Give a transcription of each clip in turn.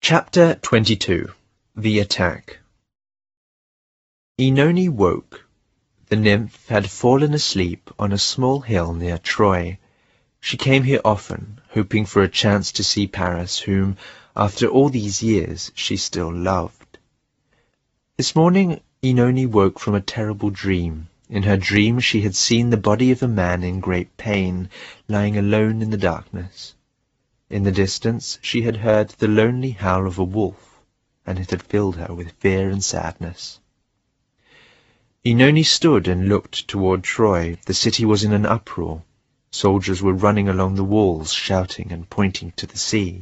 Chapter 22. The Attack. Oenone woke. The nymph had fallen asleep on a small hill near Troy. She came here often, hoping for a chance to see Paris, whom, after all these years, she still loved. This morning Oenone woke from a terrible dream. In her dream she had seen the body of a man in great pain, lying alone in the darkness. In the distance she had heard the lonely howl of a wolf, and it had filled her with fear and sadness. Oenone stood and looked toward Troy. The city was in an uproar. Soldiers were running along the walls, shouting and pointing to the sea.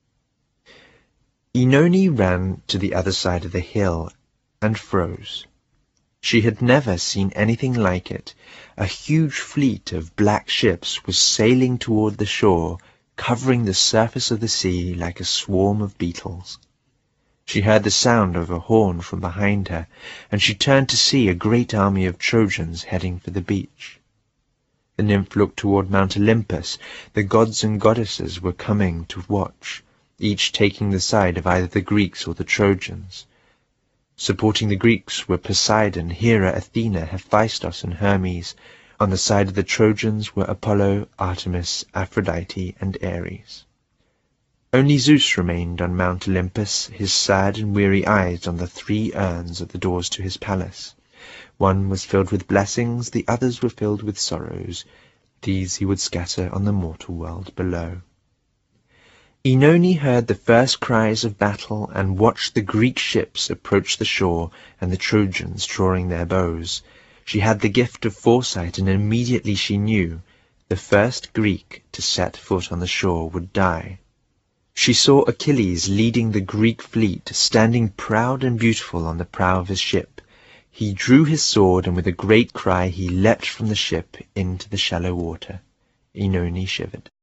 Oenone ran to the other side of the hill and froze. She had never seen anything like it. A huge fleet of black ships was sailing toward the shore, covering the surface of the sea like a swarm of beetles. She heard the sound of a horn from behind her, and she turned to see a great army of Trojans heading for the beach. The nymph looked toward Mount Olympus. The gods and goddesses were coming to watch, each taking the side of either the Greeks or the Trojans. Supporting the Greeks were Poseidon, Hera, Athena, Hephaestus, and Hermes. On the side of the Trojans were Apollo, Artemis, Aphrodite, and Ares. Only Zeus remained on Mount Olympus, his sad and weary eyes on the 3 urns at the doors to his palace. One was filled with blessings, the others were filled with sorrows. These he would scatter on the mortal world below. Oenone heard the first cries of battle and watched the Greek ships approach the shore and the Trojans drawing their bows. She had the gift of foresight, and immediately she knew the first Greek to set foot on the shore would die. She saw Achilles leading the Greek fleet, standing proud and beautiful on the prow of his ship. He drew his sword, and with a great cry he leapt from the ship into the shallow water. Oenone shivered.